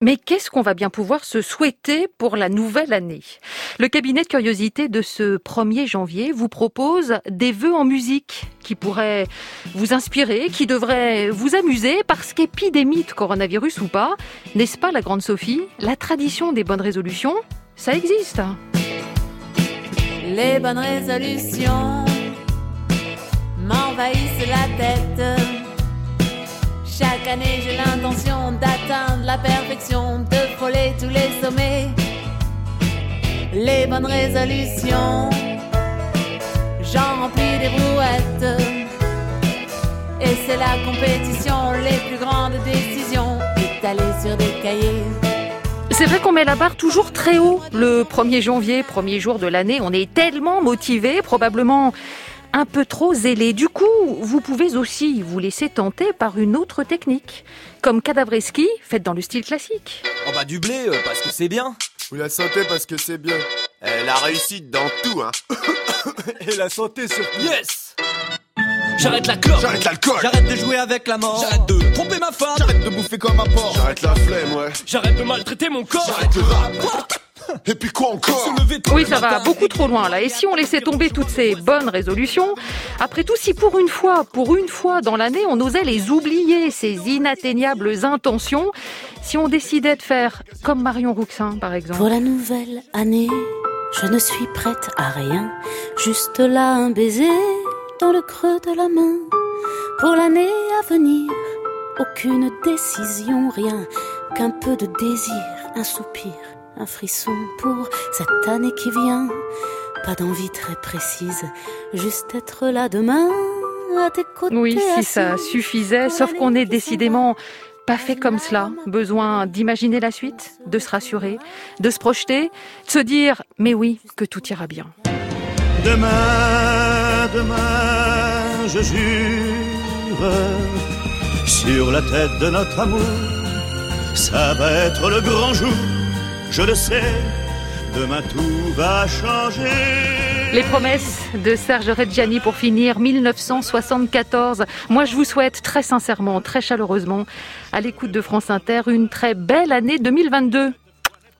Mais qu'est-ce qu'on va bien pouvoir se souhaiter pour la nouvelle année ? Le cabinet de curiosité de ce 1er janvier vous propose des vœux en musique qui pourraient vous inspirer, qui devraient vous amuser parce qu'épidémie de coronavirus ou pas, n'est-ce pas la grande Sophie ? La tradition des bonnes résolutions, ça existe. Les bonnes résolutions m'envahissent la tête. Chaque année j'ai l'intention d'atteindre la perfection, de frôler tous les sommets. Les bonnes résolutions, j'en remplis des brouettes. Et c'est la compétition, les plus grandes décisions étalées sur des cahiers. C'est vrai qu'on met la barre toujours très haut. Le 1er janvier, premier jour de l'année, on est tellement motivé, probablement un peu trop zélé. Du coup, vous pouvez aussi vous laisser tenter par une autre technique, comme Cadavreski, faite dans le style classique. Oh bah du blé, parce que c'est bien. Ou la santé parce que c'est bien. La réussite dans tout, hein. Et la santé surtout. Yes. J'arrête la clope. J'arrête l'alcool. J'arrête de jouer avec la mort. J'arrête de tromper ma femme. J'arrête de bouffer comme un porc. J'arrête la flemme, ouais. J'arrête de maltraiter mon corps. J'arrête le rap. Et puis quoi encore ? Oui, ça va beaucoup trop loin là. Et si on laissait tomber toutes ces bonnes résolutions ? Après tout, si pour une fois dans l'année, on osait les oublier, ces inatteignables intentions, si on décidait de faire comme Marion Rouxin, par exemple. Pour la nouvelle année, je ne suis prête à rien. Juste là un baiser dans le creux de la main. Pour l'année à venir, aucune décision, rien qu'un peu de désir, un soupir. Un frisson pour cette année qui vient. Pas d'envie très précise, juste être là demain à tes côtés. Oui, si ça suffisait, sauf qu'on est décidément pas fait comme cela. Besoin d'imaginer la suite, de se rassurer, de se projeter, de se dire « mais oui, que tout ira bien ». Demain, je jure sur la tête de notre amour, ça va être le grand jour. Je le sais, demain tout va changer. Les promesses de Serge Reggiani pour finir 1974. Moi, je vous souhaite très sincèrement, très chaleureusement, à l'écoute de France Inter, une très belle année 2022.